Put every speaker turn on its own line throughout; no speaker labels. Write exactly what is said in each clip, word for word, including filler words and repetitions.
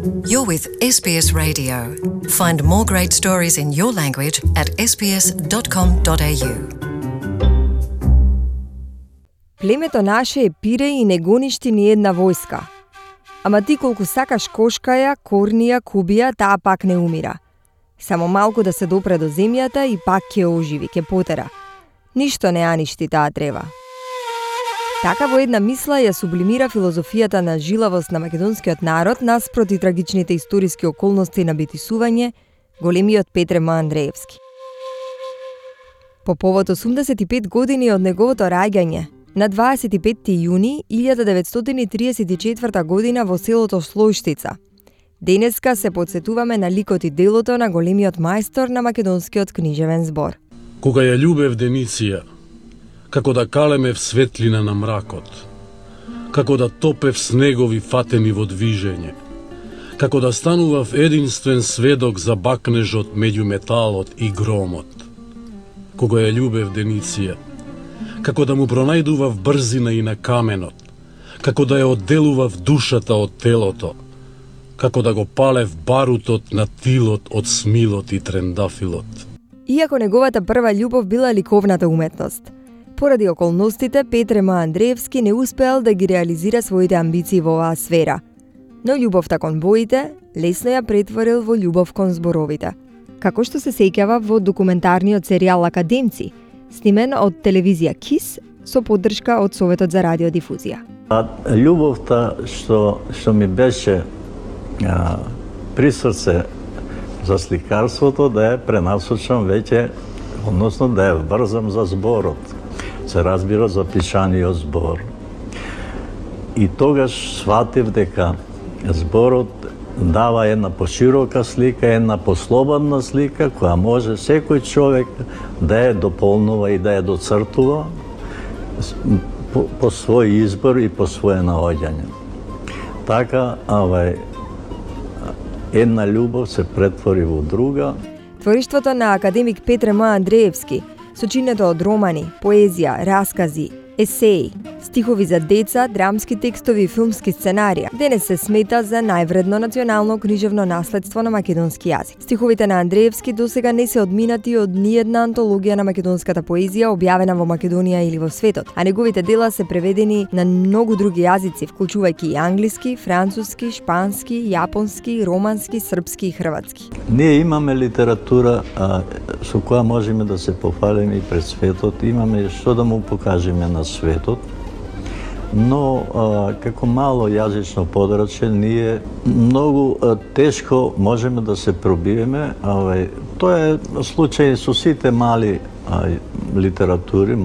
You're with S B S Radio. Find more great stories in your language at s b s dot com dot a u.
Племето наше е пире и не гоништи ни една војска. Ама ти колку сакаш кошкаја, корнија, кубија, таа пак не умира. Само малку да се допре до земјата и пак ќе оживи, ќе потера. Ништо не аништи таа трева. Така во една мисла ја сублимира филозофијата на жилавост на македонскиот народ наспроти трагичните историски околности на битисување големиот Петре М. Андреевски. По повод осумдесет и пет години од неговото раѓање, на дваесет и петти јуни илјада деветстотини и триесет и четврта година во селото Слојштица, денеска се потсетуваме на ликот и делото на големиот мајстор на македонскиот книжевен збор.
Кога ја љубев Дениција, како да калемев светлина на мракот, како да топев снегови фатени во движење, како да станував единствен сведок за бакнежот меѓу металот и громот. Кога ја љубев Дениција, како да му пронајдував брзина и на каменот, како да ја одделував душата од телото, како да го палев барутот на тилот од смилот и трендафилот.
Иако неговата прва љубов била ликовната уметност, поради околностите Петре М. Андреевски не успеал да ги реализира своите амбиции во оваа сфера, но љубовта кон боите лесно ја претворил во љубов кон зборовите. Како што се сеќава во документарниот серијал Академци, снимен од телевизија КИС со поддршка од Советот за радиодифузија.
А љубовта што што ми беше а, при срце за сликарството да ја пренасочам веќе, односно да ја врзам за зборот. Се разбира за пишаниот збор. И тогаш сватив дека зборот дава една поширока слика, една послободна слика, која може секој човек да ја дополнува и да ја доцртува по, по свој избор и по своје наоѓање. Така, авај, една љубов се претвори во друга.
Твориштвото на академик Петре М. Андреевски, сочинето од романи, поезија, раскази, есеи, стихови за деца, драмски текстови и филмски сценарија, денес се смета за највредно национално книжевно наследство на македонски јазик. Стиховите на Андреевски досега не се одминати од ниедна антологија на македонската поезија објавена во Македонија или во светот, а неговите дела се преведени на многу други јазици, вклучувајќи и англиски, француски, шпански, јапонски, романски, српски и хрватски.
Ние имаме литература а, со која можеме да се пофалиме и пред светот, имаме што да му покажеме на светот, но а, како мало јазично подрачје ние многу а, тешко можеме да се пробиеме. А, тоа е случај со сите мали а, литератури.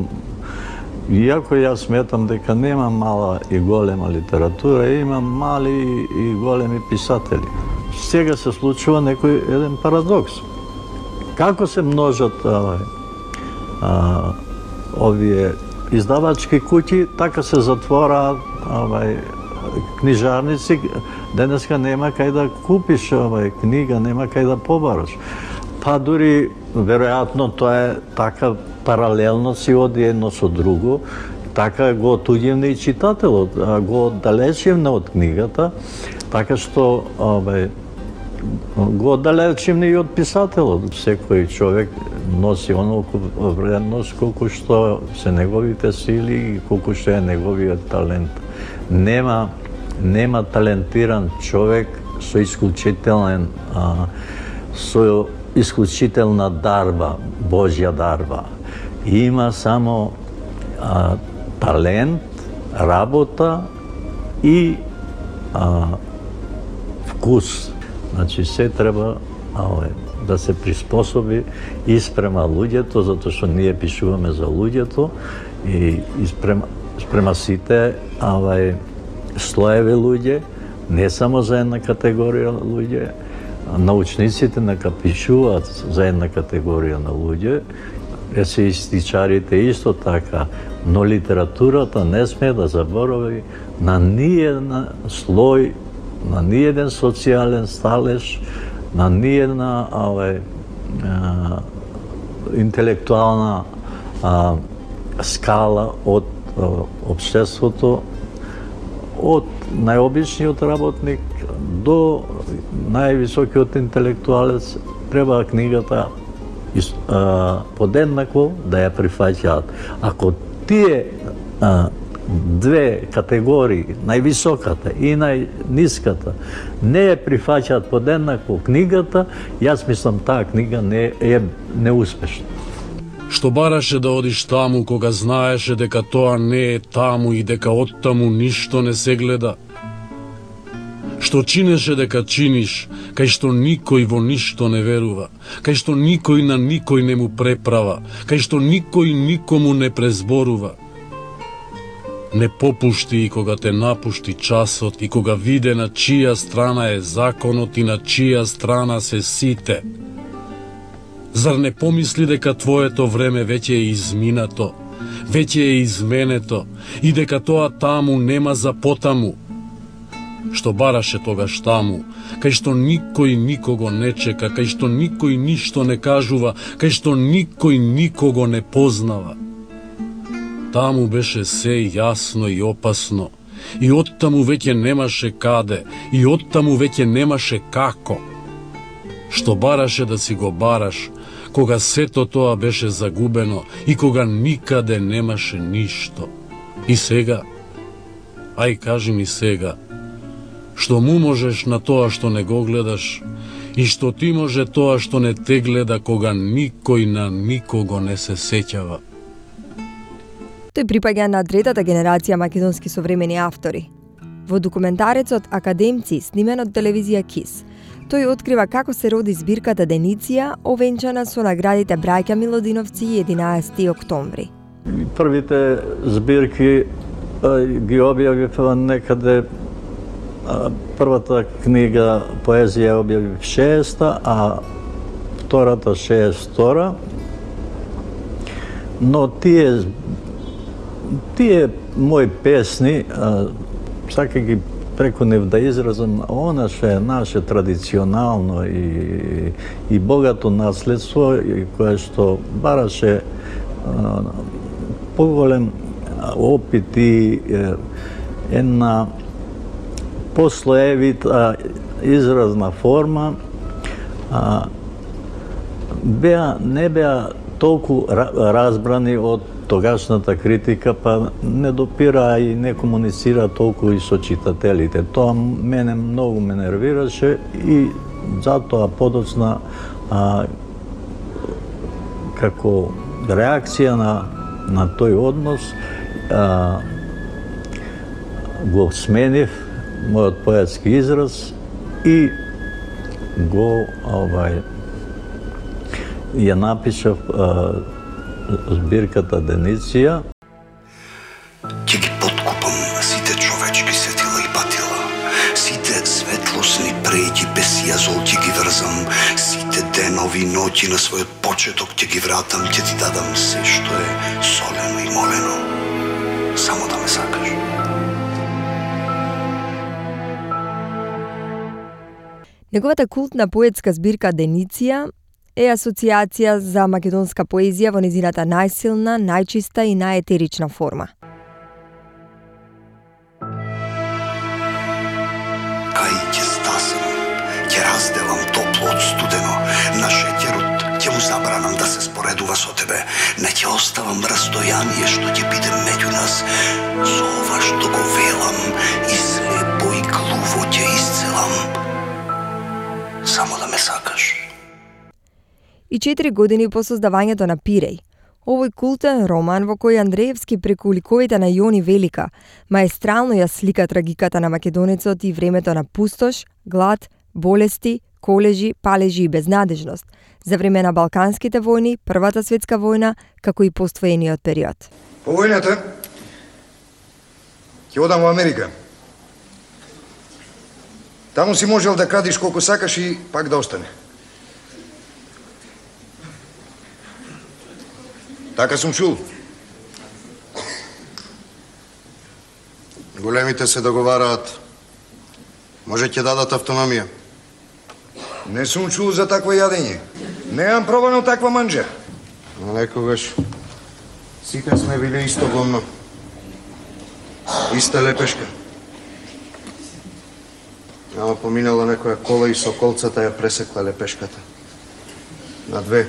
Иако јас сметам дека нема мала и голема литература, има мали и големи писатели. Сега се случува некој еден парадокс. Како се множат а, а, овие издавачки куќи, така се затвораат овај книжарници. Денеска нема кај да купиш овај книга, нема кај да побараш. Па дури веројатно тоа е така паралелно си оди едно со друго, така го отуѓивне и читателот, го оддалечивне од книгата, така што овај го оддалечивне и од писателот. Секој човек носи онолку вредност колку што се неговите сили и колку што е неговиот талент. Нема нема талентиран човек со исклучителен а, со исклучителна дарба, Божја дарба. Има само а, талент, работа и а, вкус. Значи се треба а, да се приспособи и спрема луѓето, затоа што ние пишуваме за луѓето и, и спрема, спрема сите авај, слоеви луѓе, не само за една категорија луѓе. Научниците нека пишуваат за една категорија на луѓе, есеистичарите исто така, но литературата не сме да заборави на ниеден слој, на ниеден социјален сталеж, на ниедна овај, а, интелектуална а, скала од а, општеството, од најобичниот работник до највисокиот интелектуалец треба книгата а, подеднакво да ја прифаќаат. Ако тие а, две категории, највисоката и најниската, не ја прифаќаат подеднакво книгата, јас мислам таа книга не е неуспешна.
Што бараше да одиш таму кога знаеше дека тоа не е таму и дека оттаму ништо не се гледа? Што чинеше дека чиниш, кај што никој во ништо не верува, кај што никој на никој не му преправа, кај што никој никому не презборува? Не попушти и кога те напушти часот и кога виде на чија страна е законот и на чија страна се сите. Зар не помисли дека твоето време веќе е изминато, веќе е изменето и дека тоа таму нема за потаму? Што бараше тогаш таму, кај што никој никого не чека, кај што никој ништо не кажува, кај што никој никого не познава? Таму беше се јасно и опасно, и оттаму веќе немаше каде, и оттаму веќе немаше како. Што бараше да си го бараш, кога сето тоа беше загубено и кога никаде немаше ништо. И сега, ај кажи ми сега, што му можеш на тоа што не го гледаш и што ти може тоа што не те гледа кога никој на никого не се сеќава?
Тој припаѓа на третата генерација македонски современи автори. Во документарецот Академци, снимен од телевизија КИС, тој открива како се роди збирката Дениция, овенчана со наградите Браќа Милодиновци и единаесети октомври.
Првите збирки а, ги објавив некаде. А, првата книга поезија објавив шеста, а втората шеесет втора. Но тие тие мои песни, сакам ги преку нив да изразам она што е наше традиционално и, и богато наследство, и кое што бараше а, поголем опит и една послоевита изразна форма, а, беа, не беа толку разбрани од тогашната критика, па не допира и не комуницира толку и со читателите. Тоа мене многу ме нервираше и затоа подоцна а, како реакција на, на тој однос а, го сменив мојот поетски израз и го овај ја напишав а, збирката Дениция.
Ќе ги подкупам сите човечки сетила и патила, сите светлосни преки без јазол ќе ги врзам, сите денови ноќи на својот почеток ќе ги вратам, ќе ти дадам се што е солено и молено, само да ме сакаш.
Неговата култна поетска збирка Дениция е асоциација за македонска поезија во незината најсилна, најчиста и најетерична форма.
Кај ќе стасам, ќе разделам топло од студено, на шеќерот ќе му забранам да се споредува со тебе, не ќе оставам растојание што ќе биде меѓу нас, со ова што го велам и слепо и глуво ќе исцелам, само да ме сакаш.
И четири години по создавањето на Пиреј, овој култен роман во кој Андреевски преку ликовите на Јони Велика маестрално ја слика трагиката на македонецот и времето на пустош, глад, болести, колежи, палежи и безнадежност за време на Балканските војни, Првата светска војна, како и поствоениот период.
По војната ќе одам во Америка. Таму си можел да крадиш колку сакаш и пак да остане. Така сум чул.
Големите се договараат. Може ќе дадат автономија.
Не сум чул за такво јадење. Неам пробано таква манџа.
Но некогаш сите сме били исто гомно. Иста лепешка. Ама поминала некоја кола и со колцата ја пресекла лепешката. На две.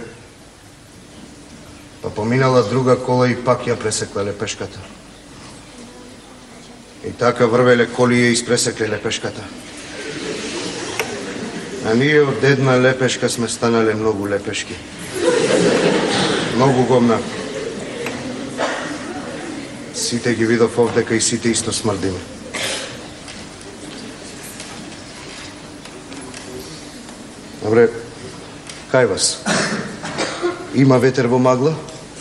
Па поминала друга кола и пак ја пресекла лепешката. И така врвеле коли ја испресекле лепешката. А ние од една лепешка сме станале многу лепешки. Многу гомна. Сите ги видов овдека и сите исто смрдиме. Добре, кај вас? Има ветер во магла?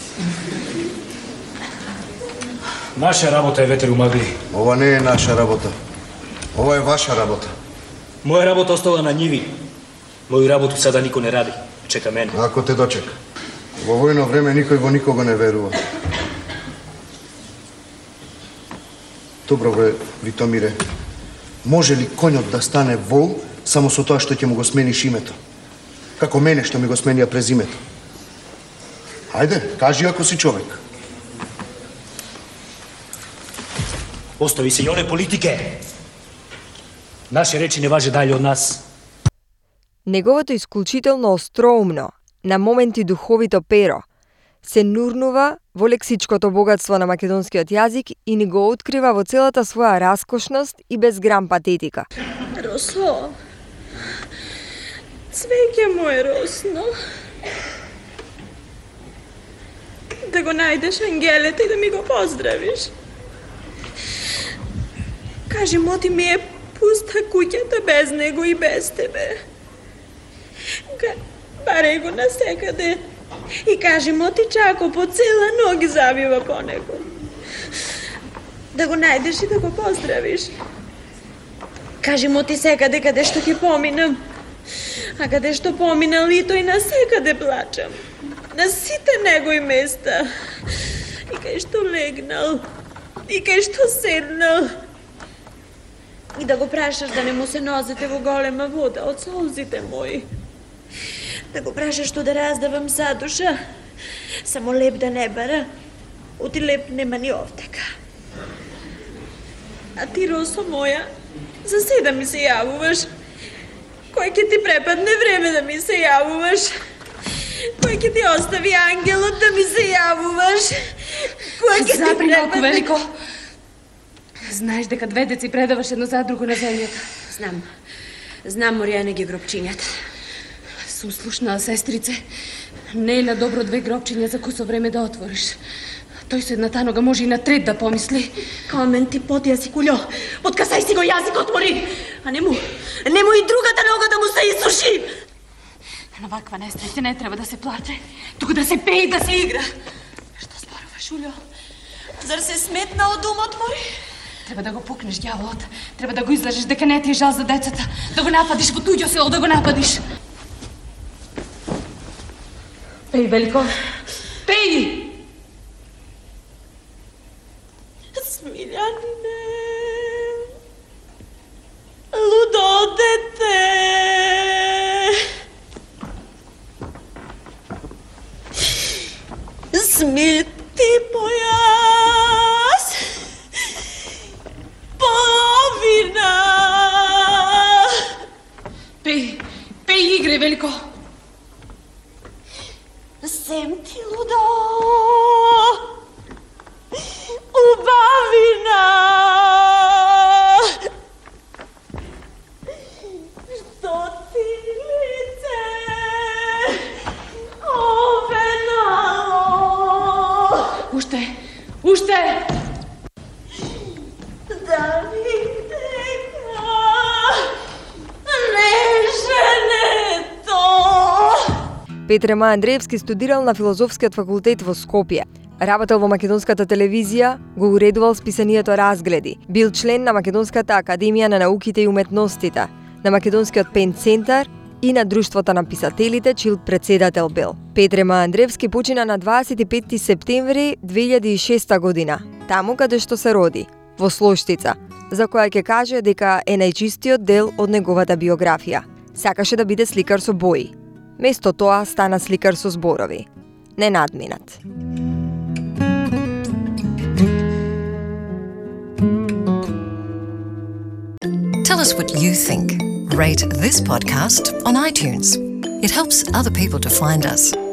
Наша работа е ветер у магли.
Ова не е наша работа. Ова е ваша работа.
Моја работа остала на ниви. Моју работу сада никој не ради. Чека мене.
Ако те дочека. Во војно време никој во никого не верува. Добро бре, Витомире. Може ли конјот да стане вол само со тоа што ќе му го смениш името? Како мене што ми го сменија презимето. Хајде, кажи ако си човек.
Остави се и оне политике. Наши речи не важе дале од нас.
Неговото исклучително остроумно, на моменти духовито перо, се нурнува во лексичкото богатство на македонскиот јазик и ни го открива во целата своја раскошност и без грам патетика.
Росло, цвеќе моje росно, да го најдеш ангелете и да ми го поздравиш. Кажи, моти ми е пуста куќата без него и без тебе. Барај го насекаде и кажи, моти чако по цела ноги завива по него. Да го најдеш и да го поздравиш. Кажи, моти секаде каде што ќе поминам, а каде што поминал и тој на секаде плачам. На сите негови места. И кај што легнал, и кај што седнал. И да го прашаш да не му се нозете во голема вода од солзите мои. Да го прашаш што да раздавам задуша, само леп да не бара, оти леп нема ни овдека. А ти, Росо моја, за се да ми се јавуваш? Кој ќе ти препадне време да ми се јавуваш? Кој ќе ти остави ангелот да ми се јавуваш? Кој ќе ти
Запри малку,
препадне...
Велико. Знаеш дека две деци предаваш едно за друго на земјата.
Знам. Знам, Моријане ги гробчињата.
Сум слушнала, сестрице. Не е на добро две гробчиња за кусо време да отвориш. Тој со едната нога може и на трет да помисли.
Камен ти потија си кулјо. Подкасај си го јазикот, Мори. А нему, нему и другата нога да му се исуши.
На ваква несреќа не треба да се плаче, туку да се пее и да се игра. Што зборуваш, Улјо?
Зар се сметна од умот, Мори?
Треба да го пукнеш ѓаволот. Треба да го излажеш дека не ти е жал за децата. Да го нападиш во туѓо село, да го нападиш. Пеј, Велико. Пеј!
Смилјанине, лудо дете. Смити појас, половина.
Пеј, пеј игре, Велико.
Сем ти лудо, убавина. Што ти лице овенало?
Уште, уште!
Да видека не женето.
Петре Ма Андреевски студирал на Филозофскиот факултет во Скопје. Работел во македонската телевизија, го уредувал списанието Разгледи. Бил член на Македонската академија на науките и уметностите, на Македонскиот пен центар и на Друштвото на писателите, чиј председател бил. Петре Ма Андреевски почина на дваесет и петти септември две илјади и шеста година, таму каде што се роди, во Слоштица, за која ќе каже дека е најчистиот дел од неговата биографија. Сакаше да биде сликар со бои. Место тоа стана сликар со зборови. Не надминат.
Tell Tell us what you think. Rate this podcast on iTunes. It helps other people to find us.